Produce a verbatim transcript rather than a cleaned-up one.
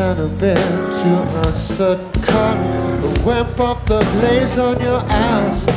and a bit to a sudden cut. A wimp of the glaze on your ass.